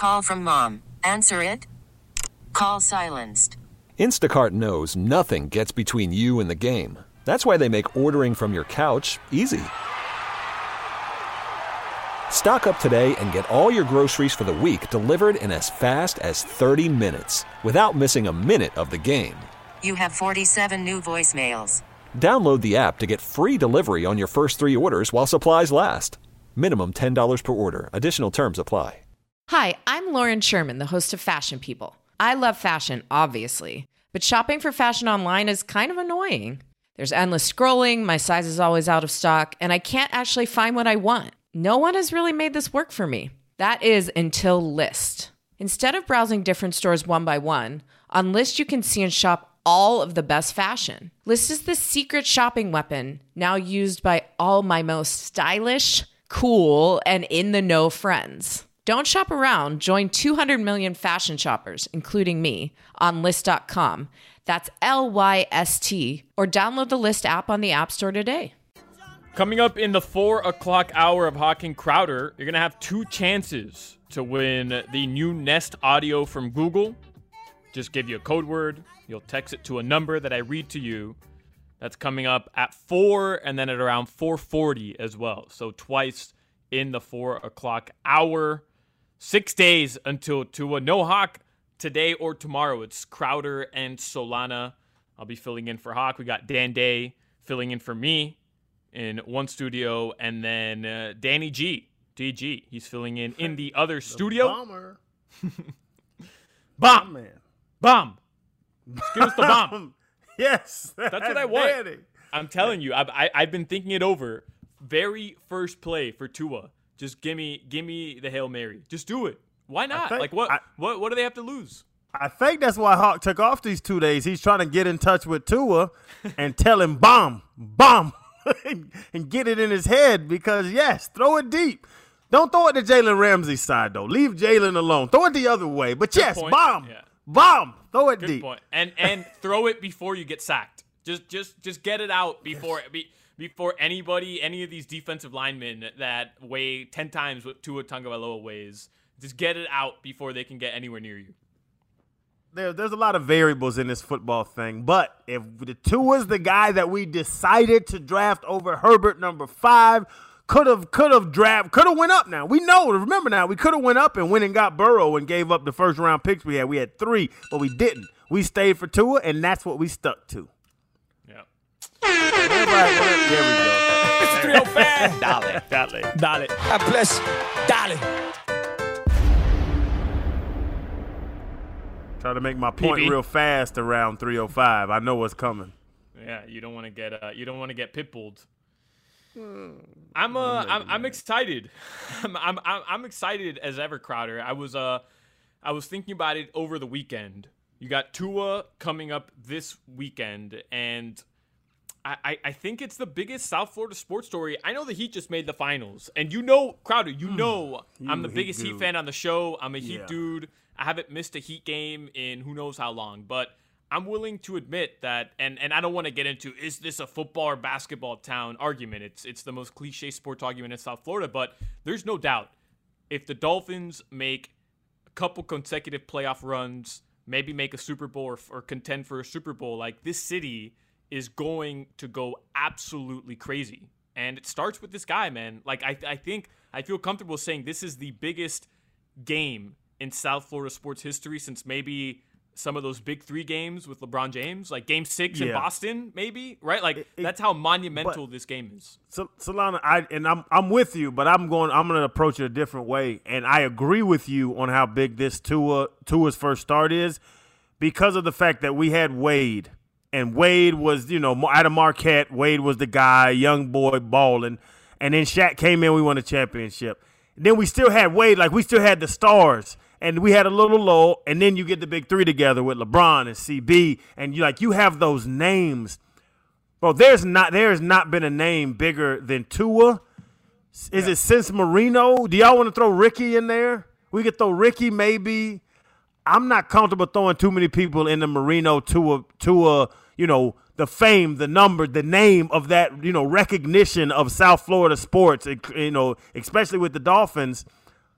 Call from mom. Answer it. Call silenced. Instacart knows nothing gets between you and the game. That's why they make ordering from your couch easy. Stock up today and get all your groceries for the week delivered in as fast as 30 minutes without missing a minute of the game. You have 47 new voicemails. Download the app to get free delivery on your first 3 orders while supplies last. Minimum $10 per order. Additional terms apply. Hi, I'm Lauren Sherman, the host of Fashion People. I love fashion, obviously, but shopping for fashion online is kind of annoying. There's endless scrolling, my size is always out of stock, and I can't actually find what I want. No one has really made this work for me. That is until Lyst. Instead of browsing different stores one by one, on Lyst you can see and shop all of the best fashion. Lyst is the secret shopping weapon now used by all my most stylish, cool, and in-the-know friends. Don't shop around. Join 200 million fashion shoppers, including me, on Lyst.com. That's Lyst, or download the Lyst app on the App Store today. Coming up in the 4 o'clock hour of Hawk and Crowder, you're going to have 2 chances to win the new Nest Audio from Google. Just give you a code word. You'll text it to a number that I read to you. That's coming up at 4 and then at around 4:40 as well. So twice in the 4 o'clock hour. 6 days until Tua. No Hawk today or tomorrow. It's Crowder and Solana. I'll be filling in for Hawk. We got Dan Day filling in for me in one studio. And then Danny G, DG, he's filling in the other studio. Bomber. Bomb. Man. Bomb. Give us the bomb. Yes. That's what I want. Danny. I'm telling you, I've been thinking it over. Very first play for Tua. Just give me the Hail Mary. Just do it. Why not? What do they have to lose? I think that's why Hawk took off these 2 days. He's trying to get in touch with Tua and tell him bomb, and get it in his head because, yes, throw it deep. Don't throw it to Jalen Ramsey's side, though. Leave Jalen alone. Throw it the other way. But, Good yes, point. bomb. Yeah. Bomb. Throw it Good deep. point. And throw it before you get sacked. Just get it out before any of these defensive linemen that weigh 10 times what Tua Tagovailoa weighs. Just get it out before they can get anywhere near you. There's a lot of variables in this football thing, but if the Tua's the guy that we decided to draft over Herbert number 5, could have went up now. We know, remember now, we could have went up and went and got Burrow and gave up the first round picks we had. We had 3, but we didn't. We stayed for Tua, and that's what we stuck to. Yeah. There we go. It's 305. Dale. God bless. Dale. Try to make my point PB. real fast around 305. I know what's coming. Yeah, you don't want to get pitbulled. I'm excited. I'm excited as ever, Crowder. I was thinking about it over the weekend. You got Tua coming up this weekend, and I think it's the biggest South Florida sports story. I know the Heat just made the finals, and Crowder, I'm the biggest Heat fan on the show. I'm a Heat dude. I haven't missed a Heat game in who knows how long, but I'm willing to admit that, and I don't want to get into is this a football or basketball town argument. It's the most cliche sports argument in South Florida, but there's no doubt if the Dolphins make a couple consecutive playoff runs, maybe make a Super Bowl or contend for a Super Bowl, like this city is going to go absolutely crazy. And it starts with this guy, man. Like I think I feel comfortable saying this is the biggest game in South Florida sports history since maybe some of those big 3 games with LeBron James, like Game 6 in Boston, maybe, right? Like that's how monumental this game is. So, Solana, I'm with you, but I'm going to approach it a different way, and I agree with you on how big this Tua's first start is because of the fact that we had Wade, and Wade was out of Marquette. Wade was the guy, young boy balling, and then Shaq came in, we won a championship. And then we still had Wade, like we still had the stars. And we had a little lull, and then you get the big 3 together with LeBron and CB, and you have those names. Bro, there's not been a name bigger than Tua. Is it since Marino? Do y'all want to throw Ricky in there? We could throw Ricky maybe. I'm not comfortable throwing too many people in the Marino Tua, the fame, the number, the name of that, recognition of South Florida sports, especially with the Dolphins.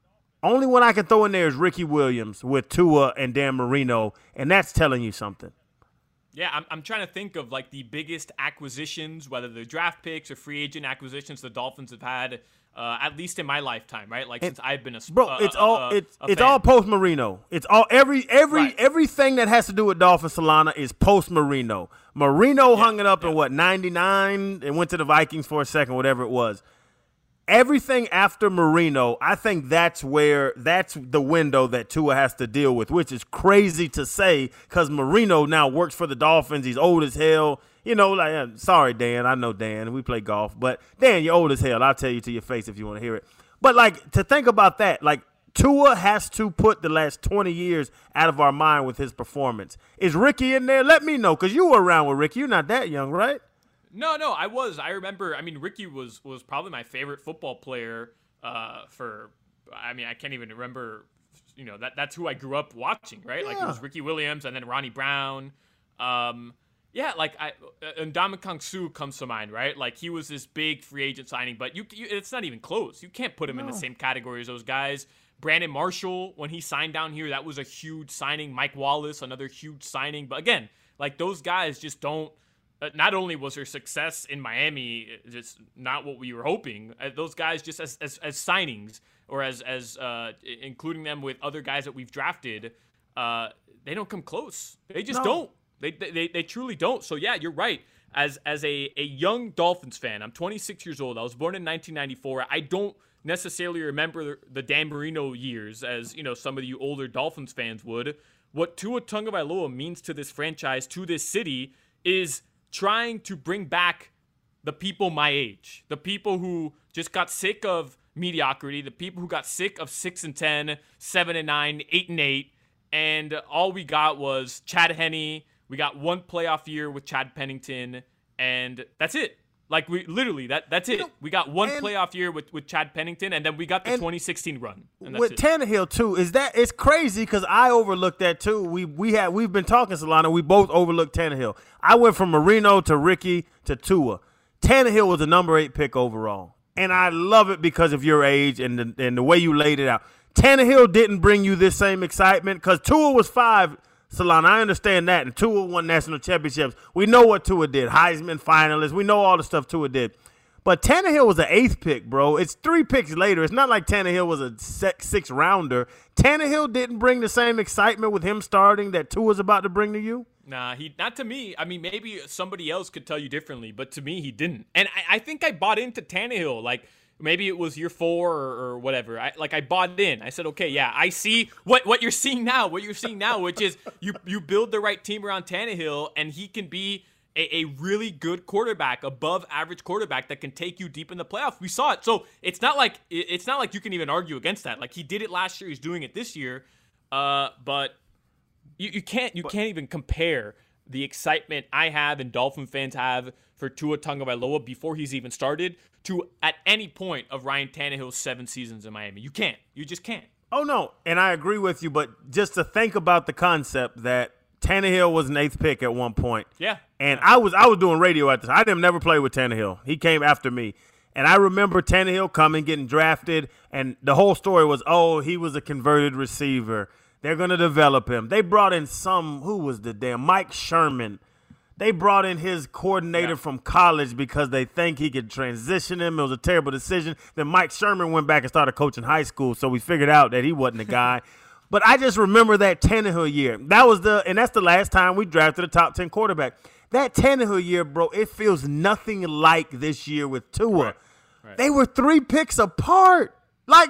Only one I can throw in there is Ricky Williams with Tua and Dan Marino, and that's telling you something. Yeah, I'm trying to think of like the biggest acquisitions, whether they're draft picks or free agent acquisitions the Dolphins have had, at least in my lifetime, right? Like since I've been it's all post Marino. It's all everything that has to do with Dolphins Solana is post Marino. Marino hung it up in 99 and went to the Vikings for a second, whatever it was. Everything after Marino, I think that's the window that Tua has to deal with, which is crazy to say because Marino now works for the Dolphins. He's old as hell. You know, like, sorry, Dan. I know Dan. We play golf. But, Dan, you're old as hell. I'll tell you to your face if you want to hear it. But, like, to think about that, like, Tua has to put the last 20 years out of our mind with his performance. Is Ricky in there? Let me know because you were around with Ricky. You're not that young, right? No, I was. I remember. I mean, Ricky was probably my favorite football player. I can't even remember. You know, that's who I grew up watching, right? Yeah. Like it was Ricky Williams and then Ronnie Brown. And Ndamukong Suh comes to mind, right? Like he was this big free agent signing, but it's not even close. You can't put him in the same category as those guys. Brandon Marshall, when he signed down here, that was a huge signing. Mike Wallace, another huge signing. But again, like those guys just don't. Not only was their success in Miami just not what we were hoping, those guys just as signings or as including them with other guys that we've drafted, they don't come close. They just don't. They truly don't. So yeah, you're right. As a young Dolphins fan, I'm 26 years old. I was born in 1994. I don't necessarily remember the Dan Marino years as, you know, some of you older Dolphins fans would. What Tua Tagovailoa means to this franchise, to this city, is trying to bring back the people my age, the people who just got sick of mediocrity, the people who got sick of 6-10, 7-9, 8-8, and all we got was Chad Henne. We got one playoff year with Chad Pennington, and that's it. Like we literally that's it. We got one playoff year with Chad Pennington, and then we got the 2016 run. And that's with Tannehill too, it's crazy because I overlooked that too. We've been talking, Solana. We both overlooked Tannehill. I went from Marino to Ricky to Tua. Tannehill was a number 8 pick overall, and I love it because of your age and the way you laid it out. Tannehill didn't bring you this same excitement because Tua was 5. Solana, I understand that. And Tua won national championships. We know what Tua did. Heisman finalist. We know all the stuff Tua did. But Tannehill was an 8th pick, bro. It's 3 picks later. It's not like Tannehill was a 6th rounder. Tannehill didn't bring the same excitement with him starting that Tua's about to bring to you. Nah, not to me. I mean, maybe somebody else could tell you differently, but to me, he didn't. And I think I bought into Tannehill. Like, maybe it was year 4 or whatever. I bought in. I said, okay, yeah, I see what you're seeing now. What you're seeing now, which is you build the right team around Tannehill, and he can be a really good quarterback, above average quarterback that can take you deep in the playoffs. We saw it. So it's not like you can even argue against that. Like he did it last year, he's doing it this year. But you can't even compare the excitement I have and Dolphin fans have for Tua Tagovailoa before he's even started to at any point of Ryan Tannehill's 7 seasons in Miami. You can't. You just can't. Oh, no. And I agree with you, but just to think about the concept that Tannehill was an 8th pick at one point. Yeah. And I was doing radio at this. I didn't never play with Tannehill. He came after me. And I remember Tannehill coming, getting drafted, and the whole story was, he was a converted receiver. They're going to develop him. They brought in Mike Sherman. They brought in his coordinator from college because they think he could transition him. It was a terrible decision. Then Mike Sherman went back and started coaching high school, so we figured out that he wasn't the guy. But I just remember that Tannehill year. That's the last time we drafted a top 10 quarterback. That Tannehill year, bro, it feels nothing like this year with Tua. Right. They were 3 picks apart. Like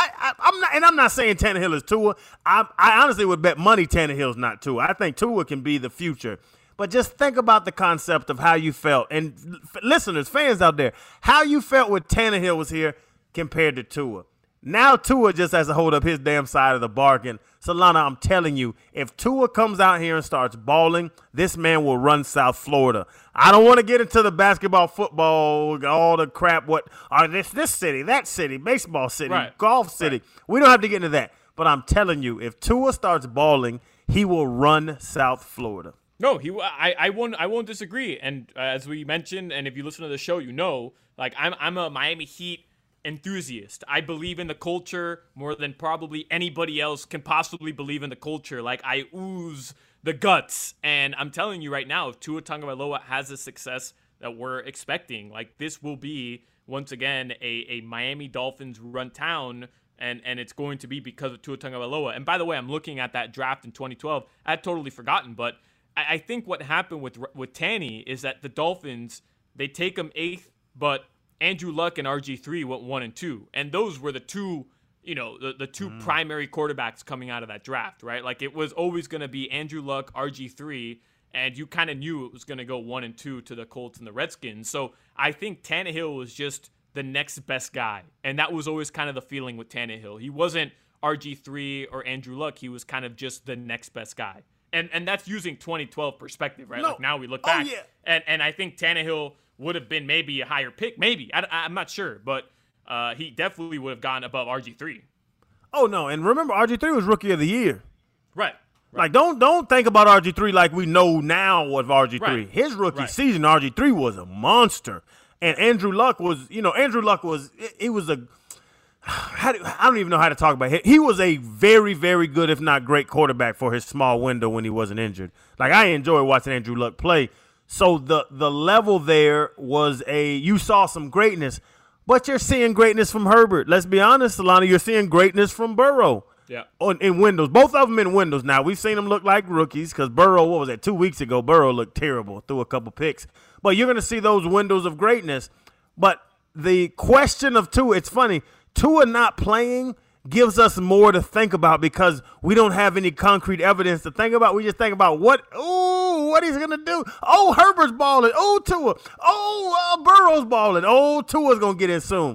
I'm not saying Tannehill is Tua. I honestly would bet money Tannehill's not Tua. I think Tua can be the future. But just think about the concept of how you felt. And listeners, fans out there, how you felt when Tannehill was here compared to Tua. Now Tua just has to hold up his damn side of the bargain. Solana, I'm telling you, if Tua comes out here and starts balling, this man will run South Florida. I don't want to get into the basketball, football, all the crap. What are this city, that city, baseball city, golf city. Right. We don't have to get into that. But I'm telling you, if Tua starts balling, he will run South Florida. No, I won't disagree. And as we mentioned, and if you listen to the show, you know, like I'm a Miami Heat enthusiast. I believe in the culture more than probably anybody else can possibly believe in the culture. Like, I ooze the guts. And I'm telling you right now, if Tua Tagovailoa has the success that we're expecting, like, this will be, once again, a Miami Dolphins run town. And it's going to be because of Tua Tagovailoa. And by the way, I'm looking at that draft in 2012. I had totally forgotten, but I think what happened with Tanny is that the Dolphins, they take him 8th, but Andrew Luck and RG3 went 1 and 2. And those were the two, the two primary quarterbacks coming out of that draft, right? Like, it was always going to be Andrew Luck, RG3, and you kind of knew it was going to go 1 and 2 to the Colts and the Redskins. So I think Tannehill was just the next best guy. And that was always kind of the feeling with Tannehill. He wasn't RG3 or Andrew Luck. He was kind of just the next best guy. And that's using 2012 perspective, right? No. Like, now we look back. Oh, yeah. And I think Tannehill would have been maybe a higher pick. Maybe. I'm not sure. But he definitely would have gone above RG3. Oh, no. And remember, RG3 was Rookie of the Year. Right. Like, don't think about RG3 like we know now of RG3. Right. His rookie Right. season, RG3 was a monster. And Andrew Luck was, he was a, I don't even know how to talk about it. He was a very, very good, if not great quarterback for his small window when he wasn't injured. Like, I enjoy watching Andrew Luck play. So the level there was you saw some greatness, but you're seeing greatness from Herbert. Let's be honest, Solana, you're seeing greatness from Burrow. Yeah. In windows. Both of them in windows now. We've seen them look like rookies because Burrow, 2 weeks ago, Burrow looked terrible, threw a couple picks. But you're going to see those windows of greatness. But the question of Tua, it's funny, Tua not playing gives us more to think about because we don't have any concrete evidence to think about. We just think about what he's going to do. Oh, Herbert's balling. Oh, Tua. Oh, Burrow's balling. Oh, Tua's going to get in soon.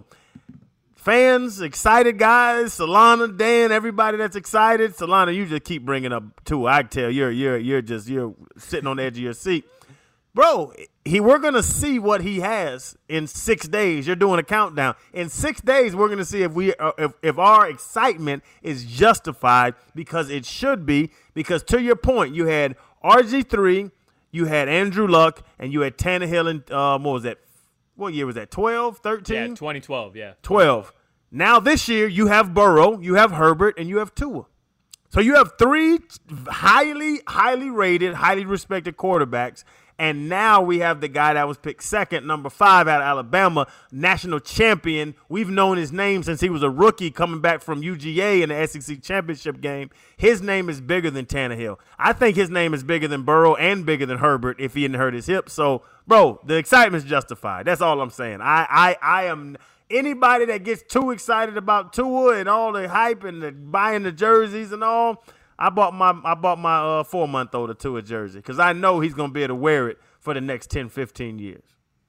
Fans, excited guys, Solana, Dan, everybody that's excited. Solana, you just keep bringing up Tua. I can tell you're sitting on the edge of your seat. Bro, we're going to see what he has in 6 days. You're doing a countdown. In 6 days, we're going to see if our excitement is justified, because it should be, because to your point, you had RG3, you had Andrew Luck, and you had Tannehill and what was that? What year was that? 12, 13? Yeah, 2012, yeah. 12. Now this year, you have Burrow, you have Herbert, and you have Tua. So you have 3 highly, highly rated, highly respected quarterbacks. And now we have the guy that was picked second, number 5 out of Alabama, national champion. We've known his name since he was a rookie coming back from UGA in the SEC championship game. His name is bigger than Tannehill. I think his name is bigger than Burrow and bigger than Herbert if he hadn't hurt his hip. So, bro, the excitement's justified. That's all I'm saying. I am anybody that gets too excited about Tua and all the hype and the buying the jerseys and all. I bought my 4-month-old a Tua jersey because I know he's going to be able to wear it for the next 10, 15 years.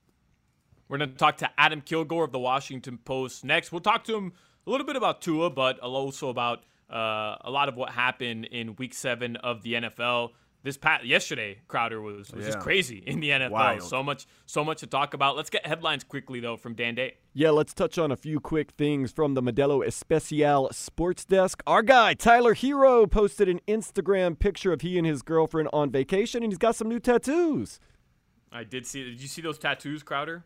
We're going to talk to Adam Kilgore of the Washington Post next. We'll talk to him a little bit about Tua, but also about a lot of what happened in Week 7 of the NFL. Yesterday, Crowder was just crazy in the NFL. Wild. So much to talk about. Let's get headlines quickly, though, from Dan Day. Yeah, let's touch on a few quick things from the Modelo Especial Sports Desk. Our guy, Tyler Hero, posted an Instagram picture of he and his girlfriend on vacation, and he's got some new tattoos. I did see. Did you see those tattoos, Crowder?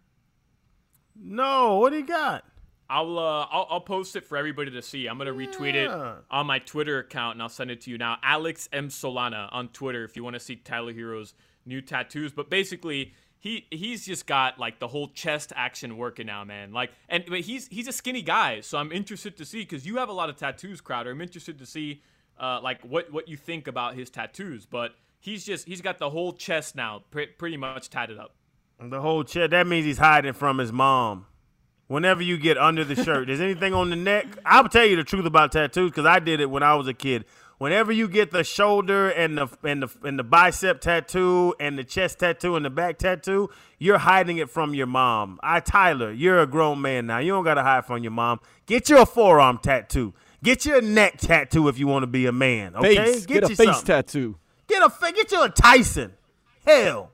No, what do you got? I'll post it for everybody to see. I'm gonna retweet it on my Twitter account, and I'll send it to you now. Alex M Solana on Twitter if you want to see Tyler Hero's new tattoos. But basically, he's just got like the whole chest action working now, man. But he's a skinny guy, so I'm interested to see because you have a lot of tattoos, Crowder. I'm interested to see what you think about his tattoos. But he's got the whole chest now, pretty much tatted up. The whole chest. That means he's hiding from his mom. Whenever you get under the shirt, there's anything on the neck. I'll tell you the truth about tattoos because I did it when I was a kid. Whenever you get the shoulder and the bicep tattoo and the chest tattoo and the back tattoo, you're hiding it from your mom. Tyler, you're a grown man now. You don't got to hide from your mom. Get you a forearm tattoo. Get you a neck tattoo if you want to be a man. Okay, Get a you face something. tattoo. Get you a Tyson. Hell,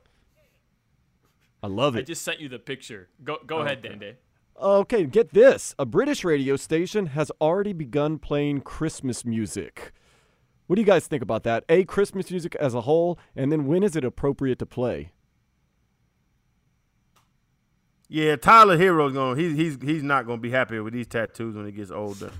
I love I it. just sent you the picture. Go ahead, Dan Day. Okay, get this. A British radio station has already begun playing Christmas music. What do you guys think about that? Christmas music as a whole, and then when is it appropriate to play? Yeah, Tyler Hero's he's not gonna be happy with these tattoos when he gets older.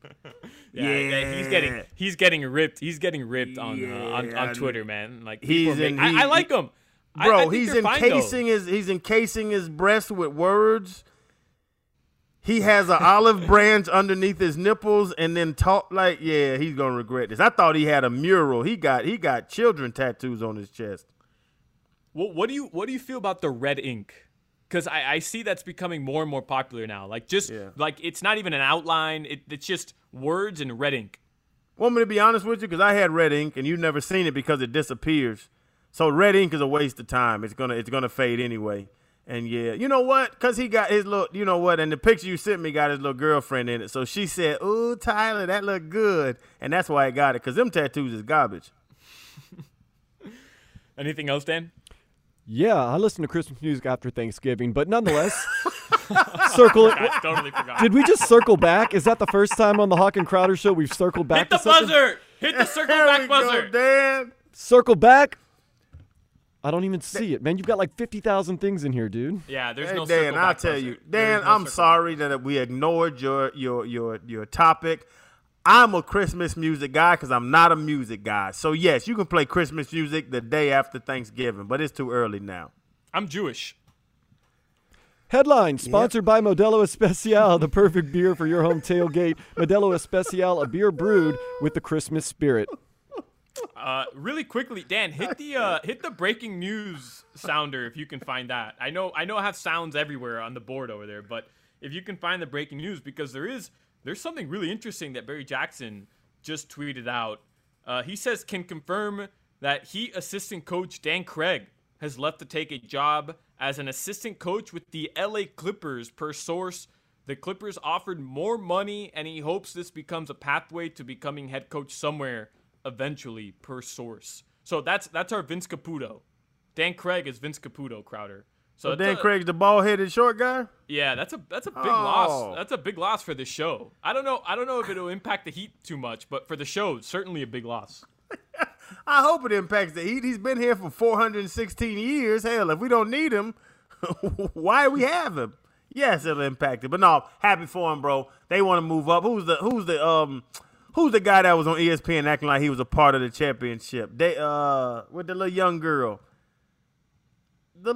He's getting ripped. He's getting ripped on Twitter, man. Like I like him. Bro, I he's encasing his breast with words. He has an olive branch underneath his nipples, and then he's gonna regret this. I thought he had a mural. He got children tattoos on his chest. Well, what do you feel about the red ink? Because I see that's becoming more and more popular now. Like like it's not even an outline. It's just words and red ink. Want me to be honest with you? Because I had red ink, and you've never seen it because it disappears. So red ink is a waste of time. It's gonna fade anyway. And yeah, you know what? Because he got his little, you know what? And the picture you sent me got his little girlfriend in it. So she said, "Ooh, Tyler, that look good," and that's why I got it. Because them tattoos is garbage. Anything else, Dan? Yeah, I listen to Christmas music after Thanksgiving, but nonetheless, circle it. I totally forgot. Did we just circle back? Is that the first time on the Hawk and Crowder show we've circled back? Hit the buzzer! Hit the circle back buzzer! Dan. Circle back? I don't even see it, man. You've got like 50,000 things in here, dude. Yeah, there's no Dan, circle back I'll tell buzzer. you. Dan, I'm sorry that we ignored your topic. I'm a Christmas music guy because I'm not a music guy. So, yes, you can play Christmas music the day after Thanksgiving, but it's too early now. I'm Jewish. Headline, sponsored by Modelo Especial, the perfect beer for your home tailgate. Modelo Especial, a beer brewed with the Christmas spirit. Really quickly, Dan, hit the breaking news sounder if you can find that. I know I have sounds everywhere on the board over there, but if you can find the breaking news, because there's something really interesting that Barry Jackson just tweeted out. He says can confirm that Heat assistant coach Dan Craig has left to take a job as an assistant coach with the LA Clippers. Per source, the Clippers offered more money, and he hopes this becomes a pathway to becoming head coach somewhere eventually, per source. So that's our Vince Caputo. Dan Craig is Vince Caputo, Crowder. So Dan Craig's the bald-headed short guy? Yeah, that's a big loss. That's a big loss for this show. I don't know if it'll impact the Heat too much, but for the show, it's certainly a big loss. I hope it impacts the Heat. He's been here for 416 years. Hell, if we don't need him, why we have him? Yes, it'll impact it. But no, happy for him, bro. They want to move up. Who's the guy that was on ESPN acting like he was a part of the championship? With the little young girl. The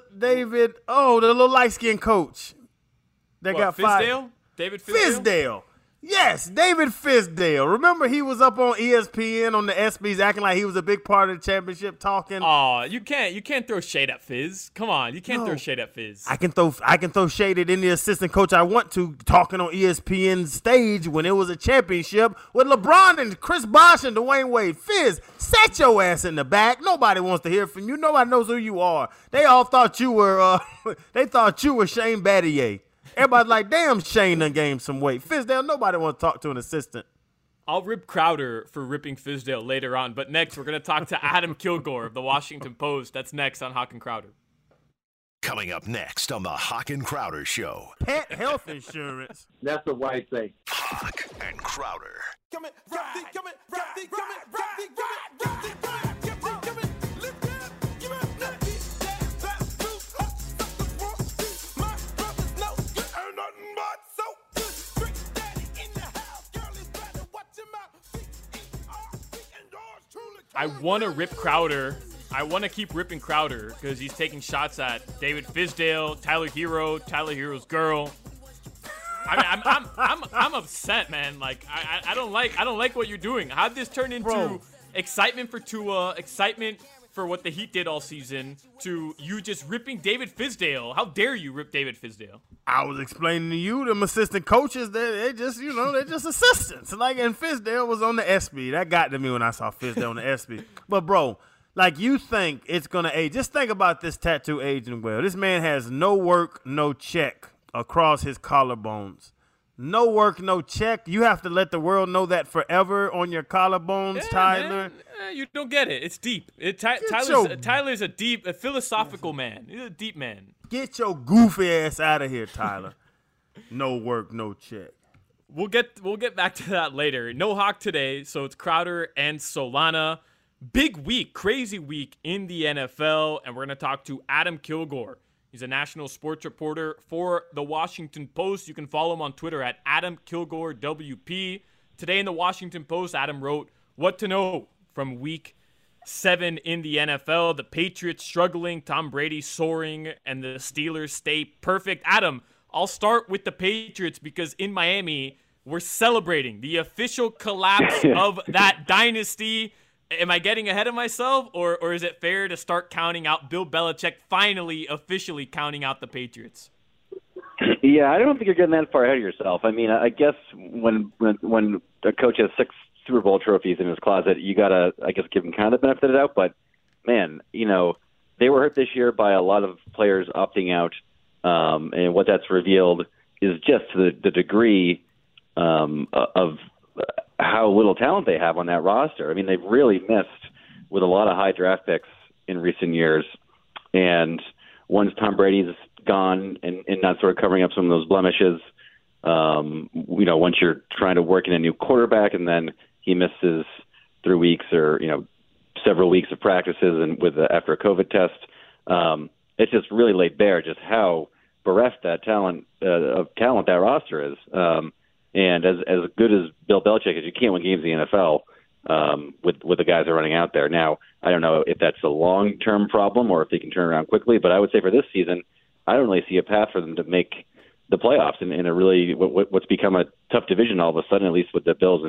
little light-skinned coach. Got fired. David Fizdale? Yes, David Fizdale. Remember he was up on ESPN on the ESPYs acting like he was a big part of the championship talking. Oh, you can't throw shade at Fizz. Come on, you can't throw shade at Fizz. I can throw shade at any assistant coach I want to talking on ESPN's stage when it was a championship with LeBron and Chris Bosh and Dwayne Wade. Fizz, set your ass in the back. Nobody wants to hear from you. Nobody knows who you are. They all thought you were Shane Battier. Everybody's like, damn, Shane done gained some weight. Fizdale, nobody wants to talk to an assistant. I'll rip Crowder for ripping Fizdale later on, but next we're going to talk to Adam Kilgore of the Washington Post. That's next on Hawk and Crowder. Coming up next on the Hawk and Crowder Show. Pet health insurance. That's a white thing. Hawk and Crowder. I want to rip Crowder. I want to keep ripping Crowder because he's taking shots at David Fizdale, Tyler Hero's girl. I'm upset, man. Like I don't like what you're doing. How'd this turn into excitement for Tua, excitement for what the Heat did all season, to you just ripping David Fizdale? How dare you rip David Fizdale? I was explaining to you, them assistant coaches, they're just assistants. Like, and Fizdale was on the ESPY. That got to me when I saw Fizdale on the ESPY. But, bro, like, you think it's going to age. Just think about this tattoo aging well. This man has no work, no check across his collarbones. No work, no check. You have to let the world know that forever on your collarbones, Tyler. You don't get it. It's deep. Tyler's a philosophical man. He's a deep man. Get your goofy ass out of here, Tyler. No work, no check. We'll get back to that later. No Hawk today, so it's Crowder and Solana. Big week, crazy week in the NFL, and we're going to talk to Adam Kilgore. He's a national sports reporter for The Washington Post. You can follow him on Twitter at Adam Kilgore WP. Today in The Washington Post, Adam wrote, "What to know from Week 7 in the NFL. The Patriots struggling, Tom Brady soaring, and the Steelers stay perfect." Adam, I'll start with the Patriots because in Miami, we're celebrating the official collapse of that dynasty. Am I getting ahead of myself, or is it fair to start counting out Bill Belichick finally officially counting out the Patriots? Yeah, I don't think you're getting that far ahead of yourself. I mean, I guess when a coach has 6 Super Bowl trophies in his closet, you got to, I guess, give him kind of the benefit of the doubt. But, man, they were hurt this year by a lot of players opting out, and what that's revealed is just the degree of how little talent they have on that roster. I mean, they've really missed with a lot of high draft picks in recent years. And once Tom Brady's gone and not sort of covering up some of those blemishes, once you're trying to work in a new quarterback and then he misses 3 weeks or, several weeks of practices and after a COVID test, it's just really laid bare just how bereft that talent that roster is. And as good as Bill Belichick is, you can't win games in the NFL with the guys that are running out there. Now, I don't know if that's a long-term problem or if they can turn around quickly, but I would say for this season, I don't really see a path for them to make the playoffs in a really what's become a tough division all of a sudden, at least with the Bills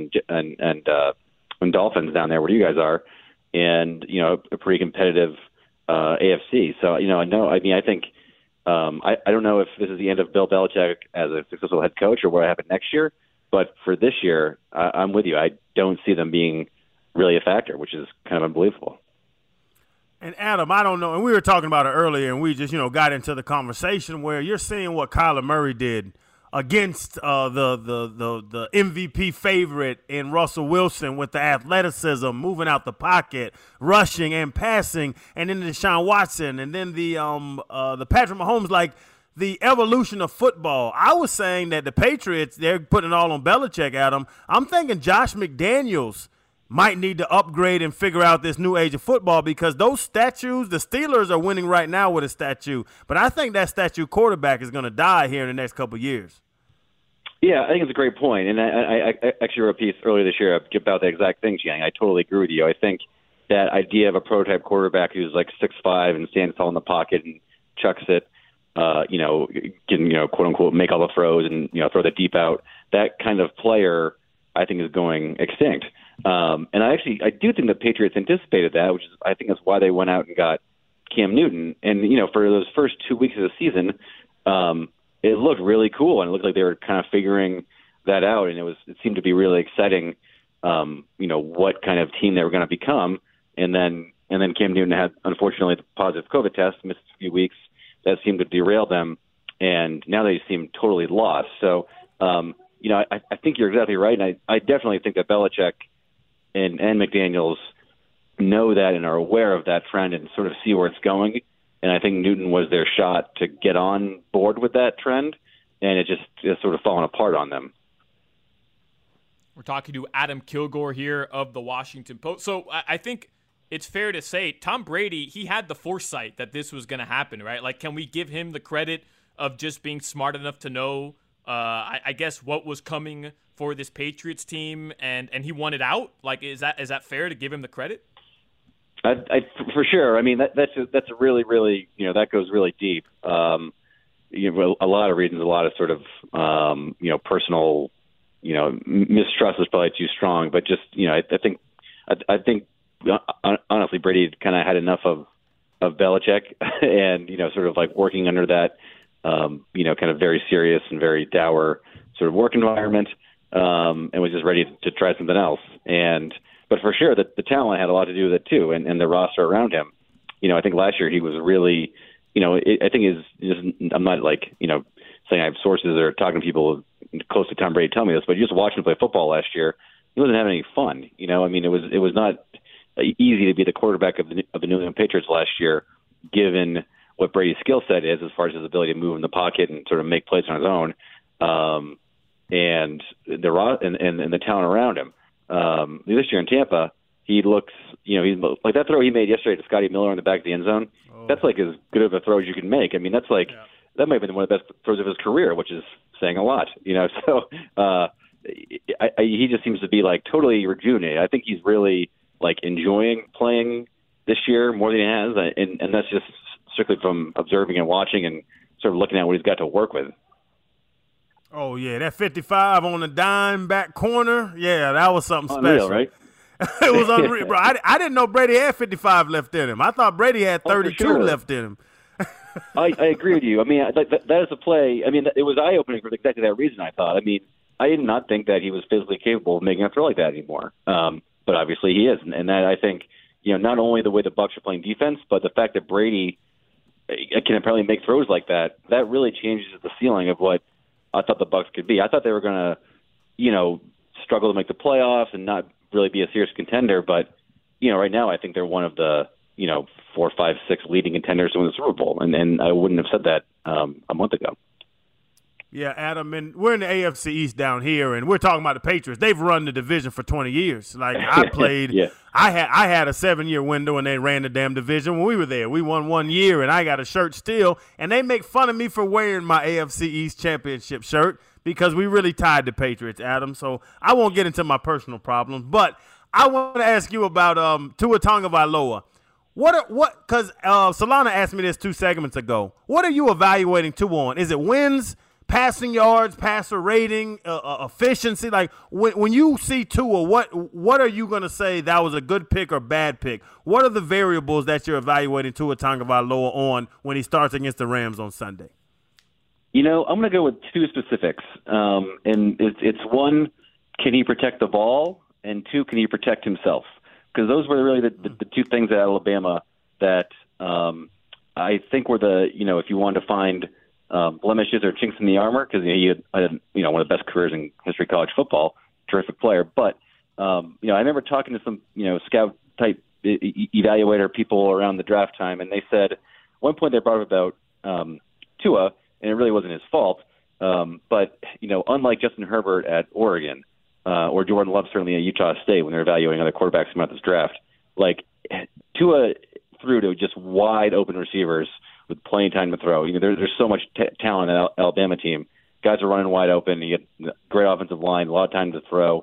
and Dolphins down there where you guys are, and a pretty competitive AFC. So I think. I don't know if this is the end of Bill Belichick as a successful head coach or what happened next year, but for this year, I'm with you. I don't see them being really a factor, which is kind of unbelievable. And Adam, I don't know, and we were talking about it earlier, and we just got into the conversation where you're seeing what Kyler Murray did against the MVP favorite in Russell Wilson with the athleticism, moving out the pocket, rushing and passing, and then Deshaun Watson, and then the Patrick Mahomes, like the evolution of football. I was saying that the Patriots, they're putting it all on Belichick, Adam. I'm thinking Josh McDaniels might need to upgrade and figure out this new age of football because those statues, the Steelers are winning right now with a statue, but I think that statue quarterback is going to die here in the next couple of years. Yeah, I think it's a great point. And I actually wrote a piece earlier this year about the exact thing, Jiang. I totally agree with you. I think that idea of a prototype quarterback who's like 6'5" and stands tall in the pocket and chucks it, can, quote unquote, make all the throws and, throw the deep out, that kind of player I think is going extinct. And I do think the Patriots anticipated that, which is, I think that's why they went out and got Cam Newton. And, for those first 2 weeks of the season, it looked really cool, and it looked like they were kind of figuring that out, and it seemed to be really exciting, what kind of team they were going to become. And then Cam Newton had, unfortunately, the positive COVID test, missed a few weeks. That seemed to derail them, and now they seem totally lost. So, I think you're exactly right, and I definitely think that Belichick and McDaniels know that and are aware of that trend and sort of see where it's going. And I think Newton was their shot to get on board with that trend, and it just sort of fallen apart on them. We're talking to Adam Kilgore here of The Washington Post. So I think it's fair to say Tom Brady, he had the foresight that this was going to happen, right? Like, can we give him the credit of just being smart enough to know, I guess, what was coming for this Patriots team, and he won it out? Like, is that fair to give him the credit? I for sure. I mean, that's a really, really, that goes really deep. A lot of reasons, a lot of sort of, personal, mistrust is probably too strong, but just, I think honestly, Brady kind of had enough of Belichick and, sort of like working under that, kind of very serious and very dour sort of work environment, and was just ready to try something else. But for sure, the talent had a lot to do with it too, and the roster around him. I think last year he was really, I think I'm not like, saying I have sources or talking to people close to Tom Brady tell me this, but just watching him play football last year, he wasn't having any fun. I mean, it was not easy to be the quarterback of the New England Patriots last year, given what Brady's skill set is as far as his ability to move in the pocket and sort of make plays on his own, and the talent around him. This year in Tampa, he looks, he's like that throw he made yesterday to Scotty Miller in the back of the end zone. That's like as good of a throw as you can make. I mean, that's like that might have been one of the best throws of his career, which is saying a lot. So he just seems to be like totally rejuvenated. I think he's really like enjoying playing this year more than he has, and that's just strictly from observing and watching and sort of looking at what he's got to work with. Oh yeah, that 55 on the dime back corner, yeah, that was something Unreal, special, right? It was unreal, bro. I didn't know Brady had 55 left in him. I thought Brady had 32 left in him. I agree with you. I mean, that is a play. I mean, it was eye-opening for exactly that reason, I thought. I mean, I did not think that he was physically capable of making a throw like that anymore. But obviously he is. And that, I think, not only the way the Bucs are playing defense, but the fact that Brady can apparently make throws like that, that really changes the ceiling of what I thought the Bucs could be. I thought they were going to, struggle to make the playoffs and not really be a serious contender. But, right now I think they're one of the, 4, 5, 6 leading contenders to win the Super Bowl. And I wouldn't have said that a month ago. Yeah, Adam, and we're in the AFC East down here, and we're talking about the Patriots. They've run the division for 20 years. Like, I played I had a 7-year window, and they ran the damn division when we were there. We won 1 year, and I got a shirt still, and they make fun of me for wearing my AFC East championship shirt because we really tied the Patriots, Adam. So I won't get into my personal problems, but I want to ask you about Tua Tagovailoa. Because Solana asked me this 2 segments ago. What are you evaluating Tua on? Is it wins, passing yards, passer rating, efficiency? Like when you see Tua, what are you going to say that was a good pick or bad pick? What are the variables that you're evaluating Tua Tagovailoa on when he starts against the Rams on Sunday? I'm going to go with 2 specifics, and it's 1, can he protect the ball, and 2, can he protect himself? Because those were really the 2 things at Alabama that I think were the if you wanted to find blemishes or chinks in the armor, because he had one of the best careers in history of college football, terrific player. But I remember talking to some scout type evaluator people around the draft time, and they said at one point they brought up about Tua, and it really wasn't his fault. But unlike Justin Herbert at Oregon or Jordan Love certainly at Utah State when they're evaluating other quarterbacks throughout this draft, like Tua threw to just wide open receivers with plenty of time to throw. There's so much talent in the Alabama team. Guys are running wide open. You get great offensive line, a lot of time to throw.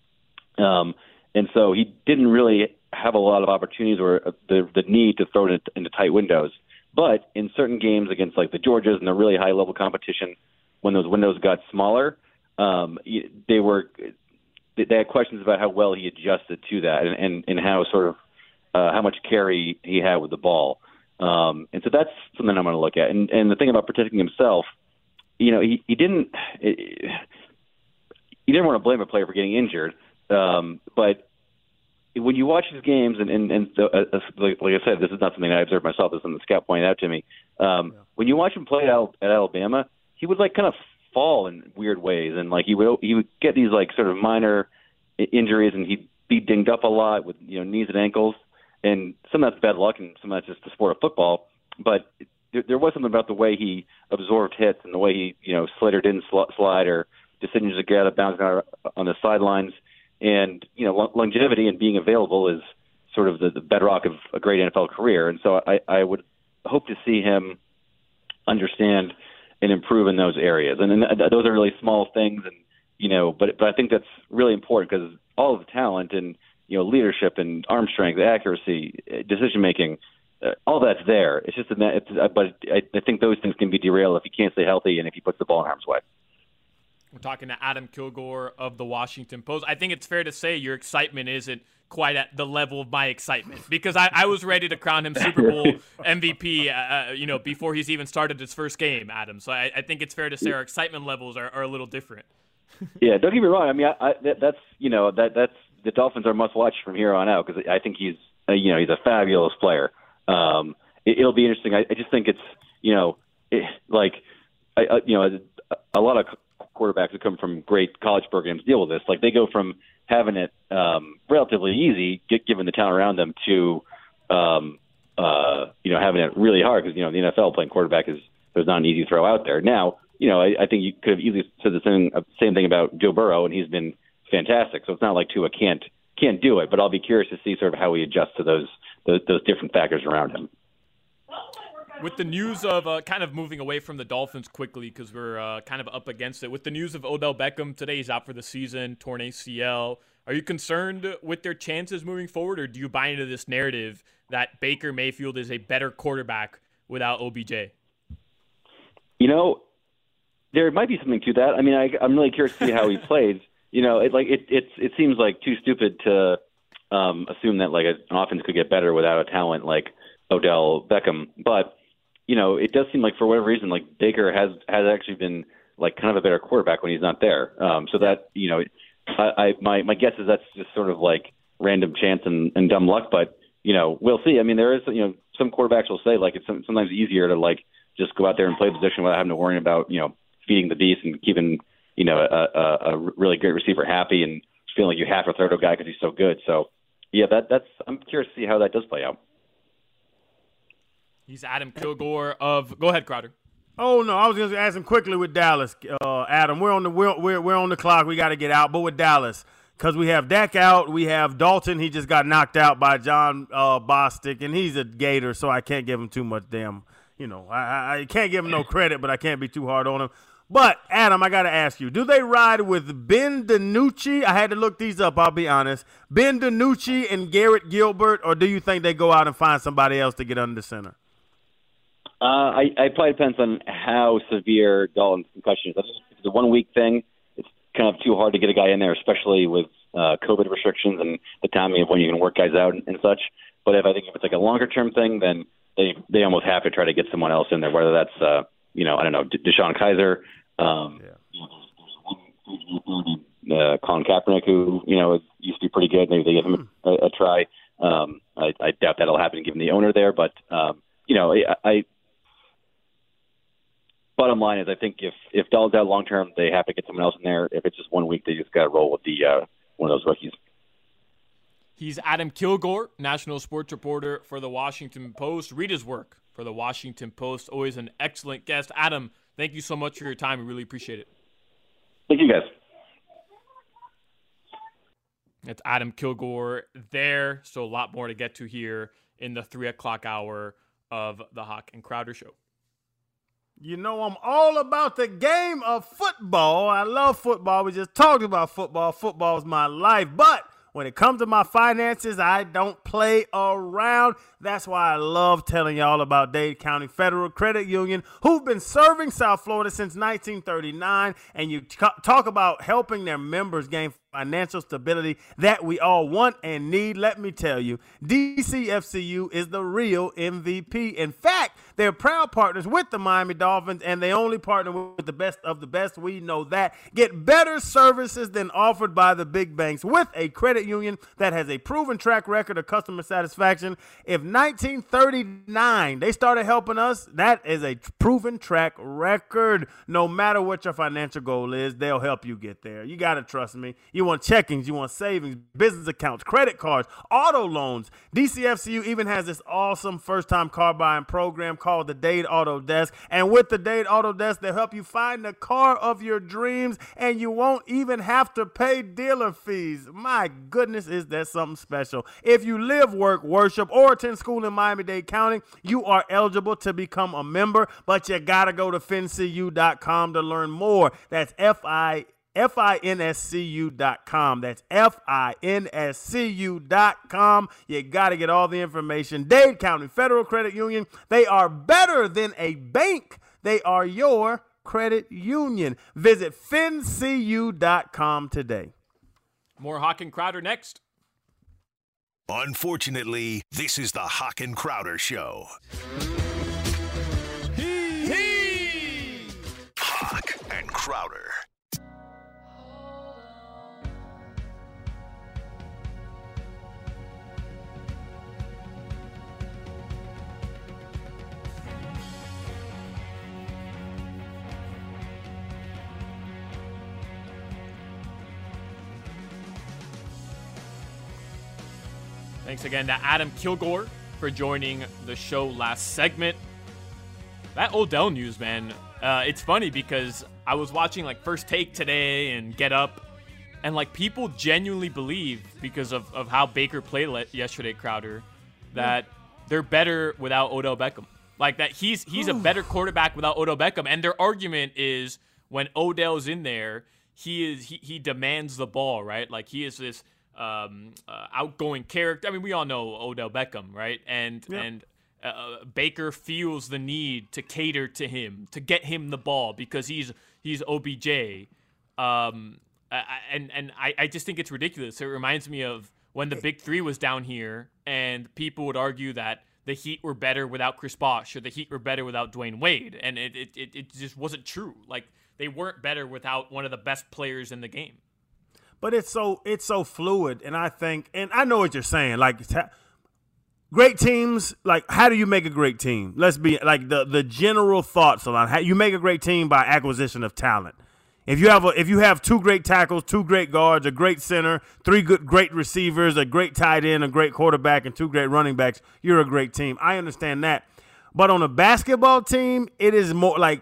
And so he didn't really have a lot of opportunities or the need to throw it into tight windows. But in certain games against like the Georgias and the really high-level competition, when those windows got smaller, they had questions about how well he adjusted to that and how sort of how much carry he had with the ball. And so that's something I'm going to look at. And the thing about protecting himself, he didn't want to blame a player for getting injured. But when you watch his games, like I said, this is not something I observed myself. This is something the scout pointed out to me. When you watch him play at Alabama, he would like kind of fall in weird ways, and like he would get these like sort of minor injuries, and he'd be dinged up a lot with knees and ankles. And some of that's bad luck, and some of that's just the sport of football. But there was something about the way he absorbed hits and the way he, slid or didn't slide, or decisions to get out of bounds on the sidelines. And longevity and being available is sort of the bedrock of a great NFL career. And so I would hope to see him understand and improve in those areas. And those are really small things, and but I think that's really important because all of the talent and leadership and arm strength, accuracy, decision making, all that's there. It's just but I think those things can be derailed if he can't stay healthy and if he puts the ball in harm's way. We're talking to Adam Kilgore of the Washington Post. I think it's fair to say your excitement isn't quite at the level of my excitement, because I was ready to crown him Super Bowl MVP, before he's even started his first game, Adam. So I think it's fair to say our excitement levels are a little different. Yeah, don't get me wrong. I mean, that's the Dolphins are must watch from here on out, because I think he's a fabulous player. It'll be interesting. I just think it's a lot of quarterbacks who come from great college programs deal with this. Like, they go from having it relatively easy, given the talent around them, to having it really hard, because the NFL playing quarterback there's not an easy throw out there. Now, I think you could have easily said the same thing about Joe Burrow, and he's been fantastic. So it's not like Tua can't can't do it, but I'll be curious to see sort of how he adjusts to those different factors around him. With the news of kind of moving away from the Dolphins quickly because we're kind of up against it, with the news of Odell Beckham today, he's out for the season, torn ACL. Are you concerned with their chances moving forward, or do you buy into this narrative that Baker Mayfield is a better quarterback without OBJ? You know, there might be something to that. I mean, I'm really curious to see how he plays. You know, it seems like too stupid to assume that like an offense could get better without a talent like Odell Beckham, but you know, it does seem like for whatever reason, like Baker has actually been like kind of a better quarterback when he's not there. So that, you know, my guess is that's just sort of like random chance and dumb luck. But you know, we'll see. I mean, there is, you know, some quarterbacks will say like it's sometimes easier to like just go out there and play position without having to worry about, you know, feeding the beast and keeping, you know, a really great receiver happy and feeling like you have to throw to a guy because he's so good. So yeah, that's I'm curious to see how that does play out. He's Adam Kilgore of. Go ahead, Crowder. Oh no, I was going to ask him quickly with Dallas. Adam, we're on the clock. We got to get out, but with Dallas, because we have Dak out, we have Dalton. He just got knocked out by John Bostic, and he's a Gator, so I can't give him too much damn. You know, I can't give him no credit, but I can't be too hard on him. But Adam, I got to ask you: do they ride with Ben DiNucci? I had to look these up. I'll be honest. Ben DiNucci and Garrett Gilbert, or do you think they go out and find somebody else to get under the center? I probably depends on how severe Dalton's concussion is. If it's a 1 week thing, it's kind of too hard to get a guy in there, especially with COVID restrictions and the timing of when you can work guys out and such. But if it's like a longer term thing, then they almost have to try to get someone else in there, whether that's you know, I don't know, Deshaun Kaiser, Colin Kaepernick, who, you know, used to be pretty good. Maybe they give him a try. I doubt that'll happen given the owner there, but you know, bottom line is, I think if Dalton's out long term, they have to get someone else in there. If it's just 1 week, they just got to roll with the one of those rookies. He's Adam Kilgore, national sports reporter for the Washington Post. Read his work for the Washington Post. Always an excellent guest. Adam, thank you so much for your time. We really appreciate it. Thank you, guys. It's Adam Kilgore there. So a lot more to get to here in the 3 o'clock hour of the Hawk and Crowder Show. You know, I'm all about the game of football. I love football. We just talked about football. Football is my life. But when it comes to my finances, I don't play around. That's why I love telling y'all about Dade County Federal Credit Union, who've been serving South Florida since 1939. And you talk about helping their members gain financial stability that we all want and need. Let me tell you, DCFCU is the real MVP. In fact, they're proud partners with the Miami Dolphins, and they only partner with the best of the best. We know that. Get better services than offered by the big banks with a credit union that has a proven track record of customer satisfaction. If 1939 they started helping us, that is a proven track record. No matter what your financial goal is, they'll help you get there. You got to trust me. You want checkings, you want savings, business accounts, credit cards, auto loans. DCFCU even has this awesome first-time car buying program called the Dade Auto Desk. And with the Dade Auto Desk, they'll help you find the car of your dreams, and you won't even have to pay dealer fees. My goodness, is that something special. If you live, work, worship, or attend school in Miami-Dade County, you are eligible to become a member, but you got to go to finscu.com to learn more. That's FINSCU.com. That's FINSCU.com. You got to get all the information. Dade County Federal Credit Union. They are better than a bank. They are your credit union. Visit FinCU.com today. More Hawk and Crowder next. Unfortunately, this is the Hawk and Crowder Show. Hawk and Crowder. Thanks again to Adam Kilgore for joining the show last segment. That Odell news, man, it's funny because I was watching like First Take today and Get Up, And like people genuinely believe, because of how Baker played yesterday, Crowder, that they're better without Odell Beckham. Like that he's a better quarterback without Odell Beckham. And their argument is when Odell's in there, he demands the ball, right? Like he is this outgoing character. I mean, we all know Odell Beckham, right? And Baker feels the need to cater to him, to get him the ball because he's OBJ. I just think it's ridiculous. It reminds me of when the Big Three was down here, and people would argue that the Heat were better without Chris Bosh, or the Heat were better without Dwayne Wade, and it just wasn't true. Like they weren't better without one of the best players in the game. But it's so fluid, and I think, and I know what you're saying. Like great teams, like how do you make a great team? Let's be like the general thoughts on how you make a great team by acquisition of talent. If you have 2 great tackles, 2 great guards, a great center, 3 great receivers, a great tight end, a great quarterback, and 2 great running backs, you're a great team. I understand that. But on a basketball team, it is more like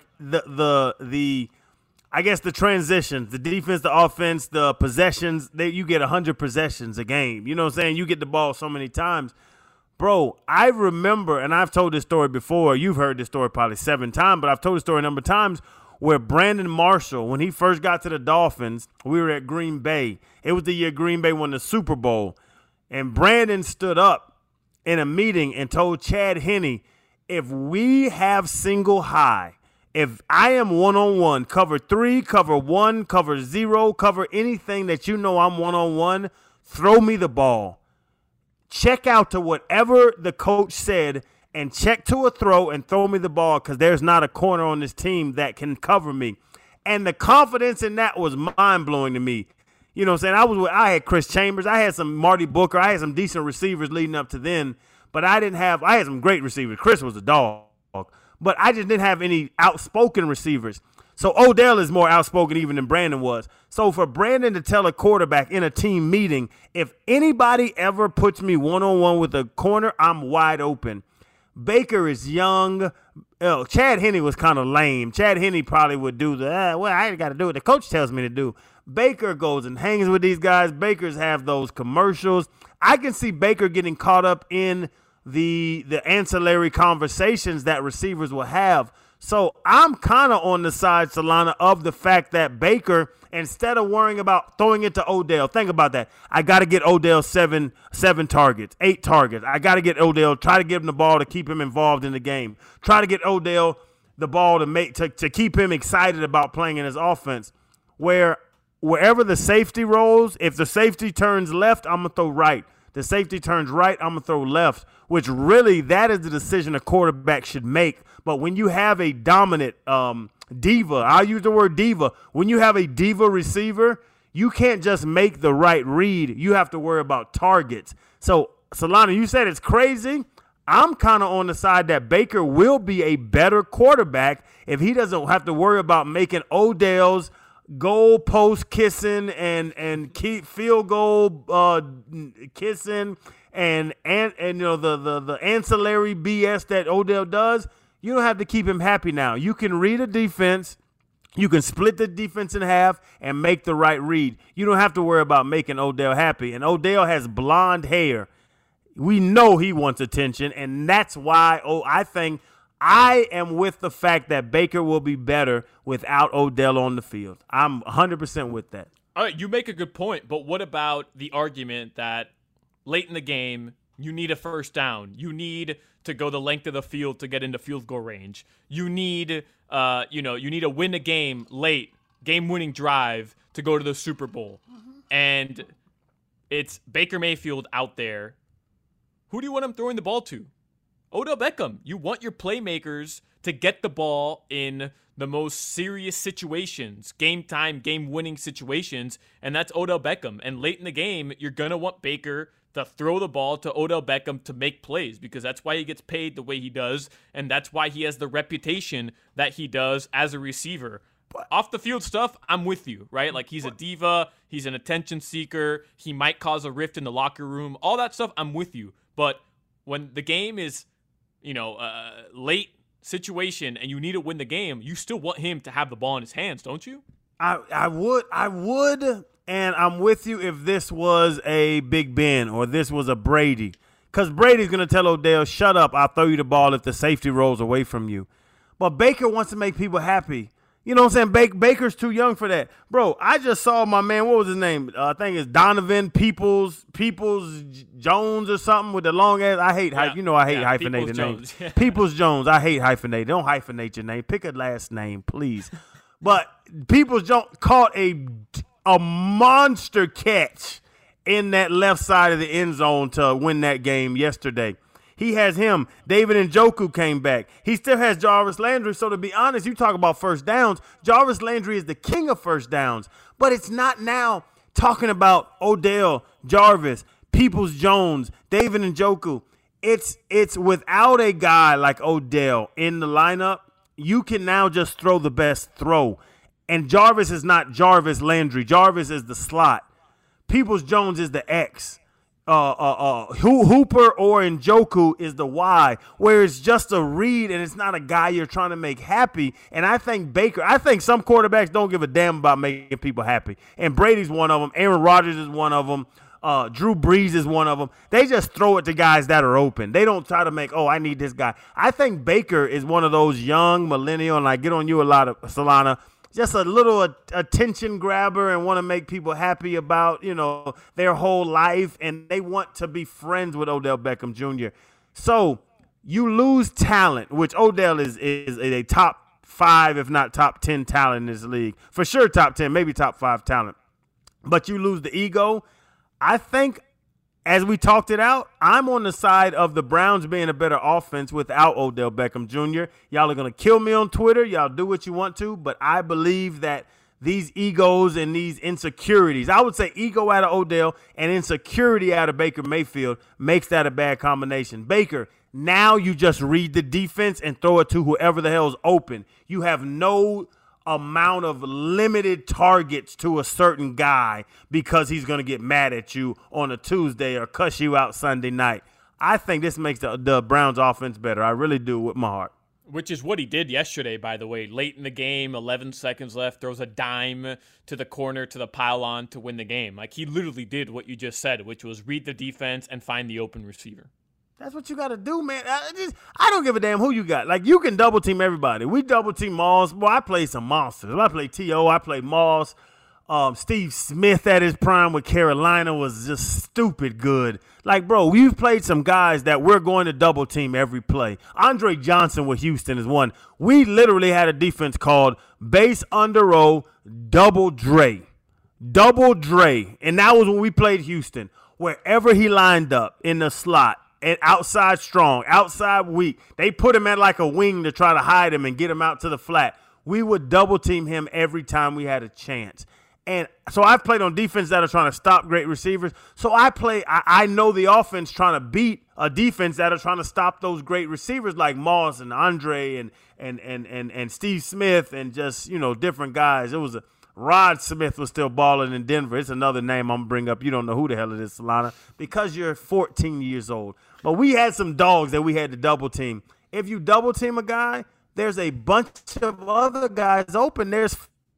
the I guess the transitions, the defense, the offense, the possessions, you get 100 possessions a game. You know what I'm saying? You get the ball so many times. Bro, I remember, and I've told this story before. You've heard this story probably 7 times, but I've told this story a number of times, where Brandon Marshall, when he first got to the Dolphins, we were at Green Bay. It was the year Green Bay won the Super Bowl. And Brandon stood up in a meeting and told Chad Henne, if we have single high, if I am one-on-one, cover 3, cover 1, cover 0, cover anything that you know I'm one-on-one, throw me the ball. Check out to whatever the coach said and check to a throw and throw me the ball because there's not a corner on this team that can cover me. And the confidence in that was mind-blowing to me. You know what I'm saying? I had Chris Chambers. I had some Marty Booker. I had some decent receivers leading up to then. But I had some great receivers. Chris was a dog. But I just didn't have any outspoken receivers. So Odell is more outspoken even than Brandon was. So for Brandon to tell a quarterback in a team meeting, if anybody ever puts me one-on-one with a corner, I'm wide open. Baker is young. Chad Henne was kind of lame. Chad Henne probably would do I ain't got to do what the coach tells me to do. Baker goes and hangs with these guys. Bakers have those commercials. I can see Baker getting caught up in the ancillary conversations that receivers will have. So I'm kind of on the side, Solana, of the fact that Baker, instead of worrying about throwing it to Odell, think about that. I got to get Odell seven targets, 8 targets. I got to get Odell, try to give him the ball to keep him involved in the game. Try to get Odell the ball to keep him excited about playing in his offense. Wherever the safety rolls, if the safety turns left, I'm going to throw right. The safety turns right, I'm going to throw left, which really that is the decision a quarterback should make. But when you have a dominant diva, I'll use the word diva. When you have a diva receiver, you can't just make the right read. You have to worry about targets. So, Solana, you said it's crazy. I'm kind of on the side that Baker will be a better quarterback if he doesn't have to worry about making Odell's goal post kissing and keep field goal kissing and you know the ancillary BS that Odell does. You don't have to keep him happy now. You can read a defense. You can split the defense in half and make the right read. You don't have to worry about making Odell happy. And Odell has blonde hair. We know he wants attention, and that's why I think I am with the fact that Baker will be better without Odell on the field. I'm 100% with that. All right, you make a good point, but what about the argument that late in the game, you need a first down. You need to go the length of the field to get into field goal range. You need, you need to win a game late, game-winning drive to go to the Super Bowl. And it's Baker Mayfield out there. Who do you want him throwing the ball to? Odell Beckham. You want your playmakers to get the ball in the most serious situations, game time, game-winning situations, and that's Odell Beckham. And late in the game, you're going to want Baker to throw the ball to Odell Beckham to make plays because that's why he gets paid the way he does, and that's why he has the reputation that he does as a receiver. Off the field stuff, I'm with you, right? Like he's a diva, he's an attention seeker, he might cause a rift in the locker room, all that stuff, I'm with you. But when the game is, late situation and you need to win the game, you still want him to have the ball in his hands, don't you? I would, And I'm with you if this was a Big Ben or this was a Brady. Because Brady's going to tell Odell, shut up, I'll throw you the ball if the safety rolls away from you. But Baker wants to make people happy. You know what I'm saying? Baker's too young for that. Bro, I just saw my man, what was his name? I think it's Donovan Peoples Jones or something with the long ass. I hate hyphenated names. Peoples Jones. I hate hyphenated. Don't hyphenate your name. Pick a last name, please. But Peoples Jones caught a monster catch in that left side of the end zone to win that game yesterday. He has him. David Njoku came back. He still has Jarvis Landry. So to be honest, you talk about first downs. Jarvis Landry is the king of first downs. But it's not now talking about Odell, Jarvis, Peoples-Jones, David Njoku. It's without a guy like Odell in the lineup, you can now just throw the best throw. And Jarvis is not Jarvis Landry. Jarvis is the slot. Peoples-Jones is the X. Hooper or Njoku is the Y, where it's just a read and it's not a guy you're trying to make happy. And I think some quarterbacks don't give a damn about making people happy. And Brady's one of them. Aaron Rodgers is one of them. Drew Brees is one of them. They just throw it to guys that are open. They don't try to make, I need this guy. I think Baker is one of those young millennial, and I get on you a lot, Solana, just a little attention grabber and want to make people happy about, their whole life, and they want to be friends with Odell Beckham Jr. So you lose talent, which Odell is a top 5, if not top 10 talent in this league. For sure top 10, maybe top 5 talent. But you lose the ego. I think, as we talked it out, I'm on the side of the Browns being a better offense without Odell Beckham Jr. Y'all are going to kill me on Twitter. Y'all do what you want to, but I believe that these egos and these insecurities, I would say ego out of Odell and insecurity out of Baker Mayfield makes that a bad combination. Baker, now you just read the defense and throw it to whoever the hell is open. You have no amount of limited targets to a certain guy because he's going to get mad at you on a Tuesday or cuss you out Sunday night. I think this makes the Browns offense better. I really do with my heart. Which is what he did yesterday, by the way. Late in the game, 11 seconds left, throws a dime to the corner, to the pylon to win the game. Like, he literally did what you just said, which was read the defense and find the open receiver. That's what you got to do, man. I don't give a damn who you got. Like, you can double-team everybody. We double-team Moss. Boy, I played some monsters. I played T.O., I played Moss. Steve Smith at his prime with Carolina was just stupid good. Like, bro, we've played some guys that we're going to double-team every play. Andre Johnson with Houston is one. We literally had a defense called base under row, double Dre. Double Dre. And that was when we played Houston. Wherever he lined up in the slot, and outside strong, outside weak. They put him at like a wing to try to hide him and get him out to the flat. We would double team him every time we had a chance. And so I've played on defense that are trying to stop great receivers. So I know the offense trying to beat a defense that are trying to stop those great receivers like Moss and Andre and Steve Smith and just, different guys. It was Rod Smith was still balling in Denver. It's another name I'm going to bring up. You don't know who the hell it is, Solana, because you're 14 years old. But we had some dogs that we had to double team. If you double team a guy, there's a bunch of other guys open. There's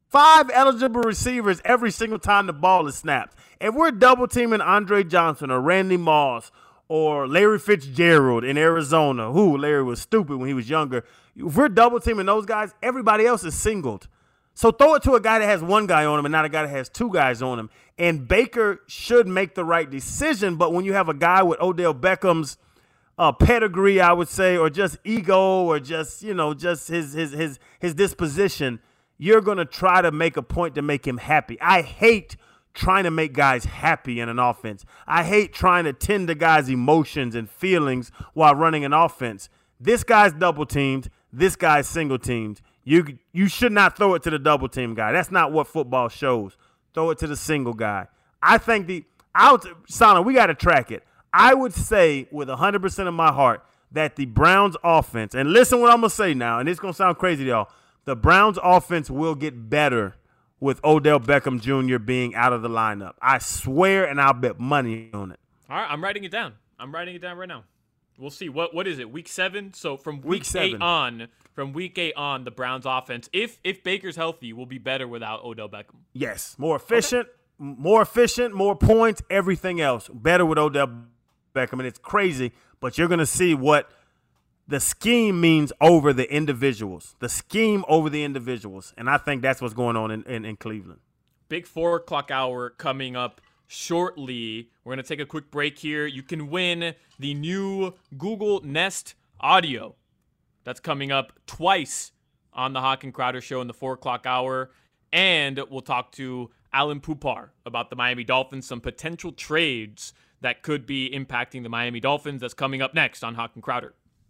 5 eligible receivers every single time the ball is snapped. If we're double teaming Andre Johnson or Randy Moss or Larry Fitzgerald in Arizona, Larry was stupid when he was younger. If we're double teaming those guys, everybody else is singled. So throw it to a guy that has one guy on him and not a guy that has 2 guys on him. And Baker should make the right decision. But when you have a guy with Odell Beckham's pedigree, I would say, or just ego or just, just his disposition, you're going to try to make a point to make him happy. I hate trying to make guys happy in an offense. I hate trying to tend to guys' emotions and feelings while running an offense. This guy's double teamed. This guy's single teamed. You should not throw it to the double team guy. That's not what football shows. Throw it to the single guy. I think Sana, we got to track it. I would say with 100% of my heart that the Browns offense, and listen what I'm going to say now, and it's going to sound crazy to y'all, the Browns offense will get better with Odell Beckham Jr. being out of the lineup. I swear, and I'll bet money on it. All right, I'm writing it down. I'm writing it down right now. We'll see. What is it? Week 7? So from week 8 on, the Browns offense, if Baker's healthy, will be better without Odell Beckham. Yes, more efficient. more efficient, more points, everything else. Better with Odell Beckham. And it's crazy, but you're going to see what the scheme means over the individuals. The scheme over the individuals. And I think that's what's going on in Cleveland. Big 4 o'clock hour coming up shortly. We're going to take a quick break here. You can win the new Google Nest Audio. That's coming up twice on the Hawk and Crowder show in the 4 o'clock hour. And we'll talk to Alan Pupar about the Miami Dolphins, some potential trades that could be impacting the Miami Dolphins. That's coming up next on Hawk and Crowder.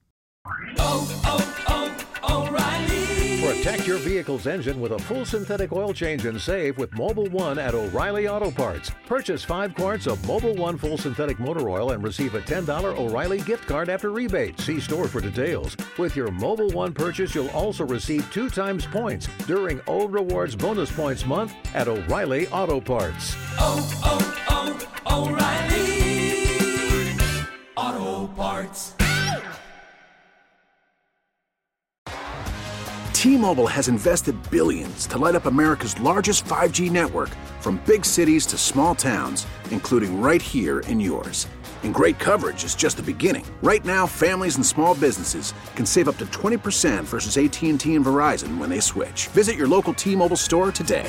O'Reilly. Protect your vehicle's engine with a full synthetic oil change and save with Mobil 1 at O'Reilly Auto Parts. Purchase 5 quarts of Mobil 1 full synthetic motor oil and receive a $10 O'Reilly gift card after rebate. See store for details. With your Mobil 1 purchase, you'll also receive 2 times points during O Rewards Bonus Points Month at O'Reilly Auto Parts. O'Reilly Auto Parts. T-Mobile has invested billions to light up America's largest 5G network, from big cities to small towns, including right here in yours. And great coverage is just the beginning. Right now, families and small businesses can save up to 20% versus AT&T and Verizon when they switch. Visit your local T-Mobile store today.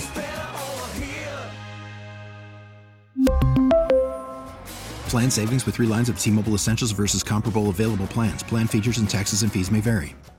Plan savings with 3 lines of T-Mobile Essentials versus comparable available plans. Plan features and taxes and fees may vary.